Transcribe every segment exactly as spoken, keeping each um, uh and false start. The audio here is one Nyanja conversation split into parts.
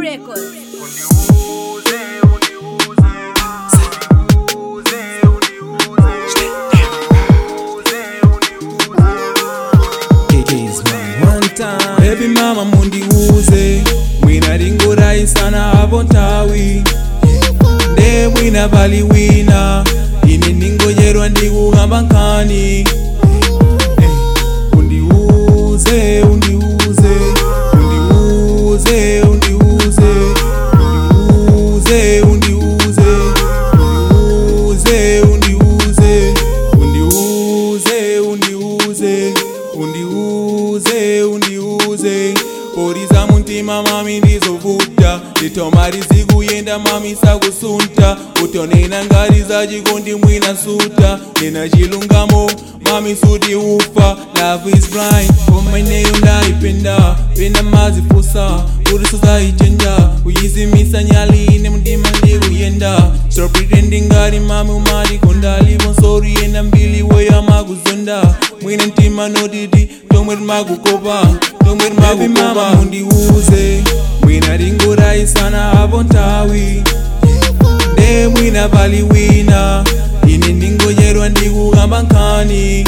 Records. Baby mama mundiuze mwina ringorai sana hapo ntawi nde mwina bali wina ine ningojerwa ndikuhamba nkani undiuze undiuze undiuze undiuze undiuze undiuze undiuze undiuze undiuze undiuze undiuze undiuze Oriza muntima mami ndizovuta Litomari zikuyenda mami sakusunta Utonena ngari za jikondi mwina suta Nina chilungamo mami suti ufa Love is blind Komaine undaipenda Penda mazifusa Uriso za ichenja Uyizimisa nyali ine mundima ndikuyenda Stop pretending ngari mami umali konda Live on sorry enda mbili weya maguzonda Mwina ntima nodidi Tomwet magukopa Baby mama mundiuze mwina ringorai sana hapo ntawi nde mwina bali wina ine ndingojerwa ndikuhamba nkani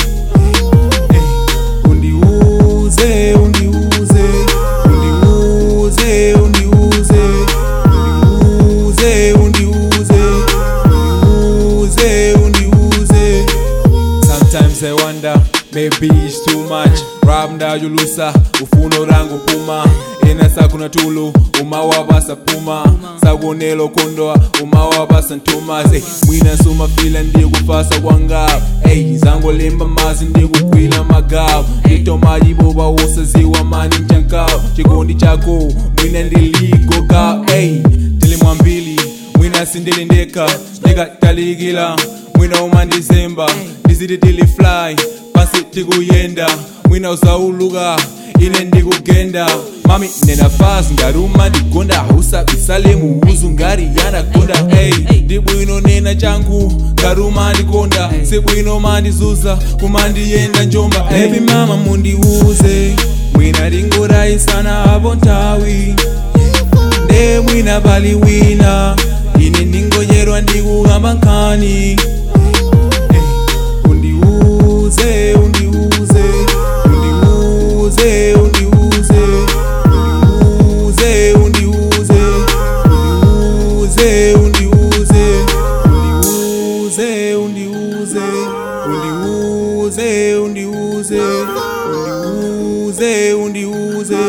undiuze undiuze undiuze undiuze undiuze undiuze undiuze undiuze Sometimes I wonder maybe it's too much Rap ndajulusa ufuno rangu puma Ena sakuna tulu umawabasa puma Sagonelo kondoa umawabasa ntuma Say mwina suma fila ndikufasa wangab Hey zango limba mazi ndikukwila magab Lito majiboba wosa ziwa mani mchankao Chikondi chako mwina ndiligo ka Hey telemwambili mwina sindili ndeka Ndeka taligila mwina umandizemba Dizidi tili fly Pasi tikuyenda mwina usauluga ine ndikugenda mami nena fast ngaruma ndigonda hausa bisale muuzu ngari yana konda hey ndibwino nena changu ngaruma ndikonda sebwino mandizuza kumandiyenda njomba baby mama mundiuze mwina ringorai sana hapo ntawi nde mwina bali wina ine ndingojerwa ndikuhamba nkani undiuze undiuze undiuze undiuze undiuze undiuze undiuze undiuze undiuze undiuze undiuze undiuze undiuze undiuze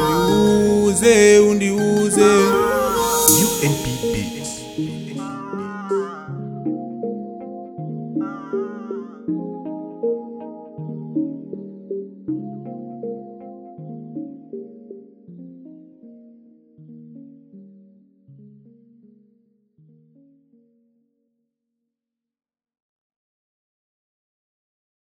undiuze undiuze U N P Beats.